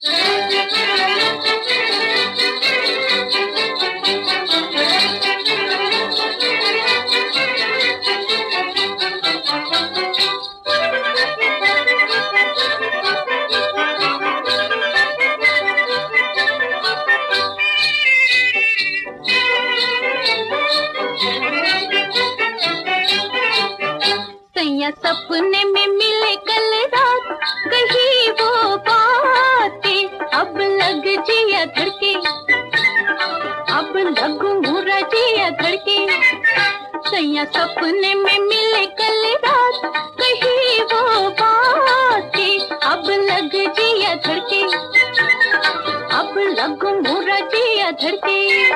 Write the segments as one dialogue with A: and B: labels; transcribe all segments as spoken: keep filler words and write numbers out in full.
A: सैया सपने में मिले कल रात, कही वो बातें अब लग जिया धड़के, अब लग मुरा जिया धड़के। सैया सपने में मिले कल रात, कही वो बातें अब लग जिया धड़के, अब लग मुरा जिया धड़के।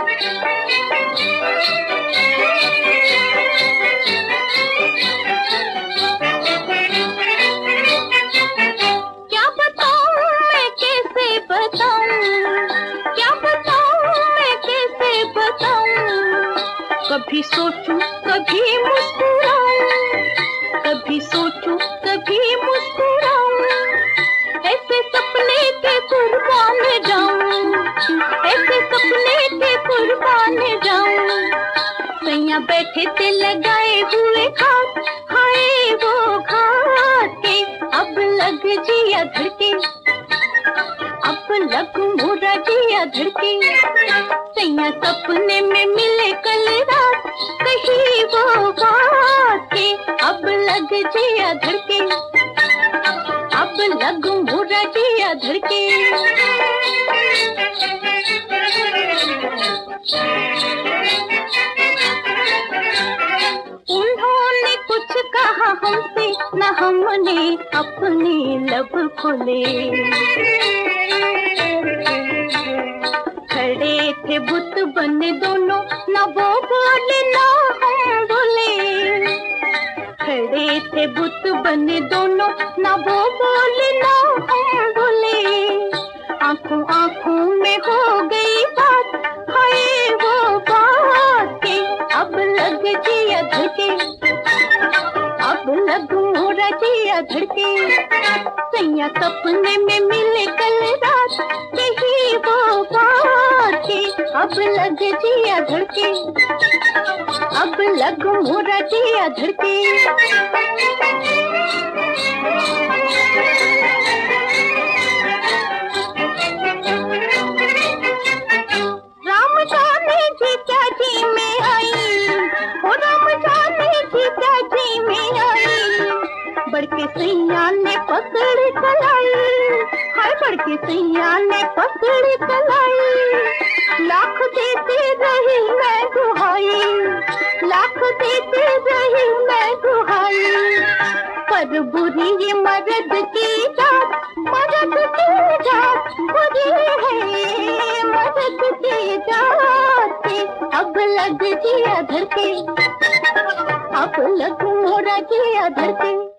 A: कभी सोचूं कभी मुस्कुराऊं, कभी सोचूं कभी मुस्कुराऊं, ऐसे सपने के कुर्बान जाऊं, ऐसे सपने के कुर्बान जाऊं। सैया बैठे थे लगाए हुए घात, हाय वो घात के अब लग जिया धड़के, अब लग मुरा जिया धड़के। सैया सपने में मिले कल रात, कही वो बातें अब लग जिया धड़के, अब लग मुरा जिया धड़के। उन्होंने कुछ कहा हमसे, न हमने अपने लब खोले, खड़े थे बुत बने दोनों, ना वो बोले ना हम बोले। खड़े थे बुत बने दोनों, ना वो बोले ना हम बोले। आंखों आंखों में हो गई बात, हाय वो बात के अब लग जिया धड़के, अब लग मोरा जिया धड़के। सैया सपने में मिले कल रात, कही वो बातें अब लग जिया धड़के, अब लग मोरा जिया धड़के। राम जाने जीजा जी में आई, ओ राम जाने जीजा जी में आई, बड़के सैया ने पकड़ कलाई, हाय बड़के सैया ने पकड़ कलाई। लाख देते रही मैं दुहाई, लाख देते रही मैं दुहाई, पर बुरी ये मर्द की जात, मर्द की जात बुरी है, मर्द की जात अब लग जिया धड़के, अब लग मोरा जिया धड़के।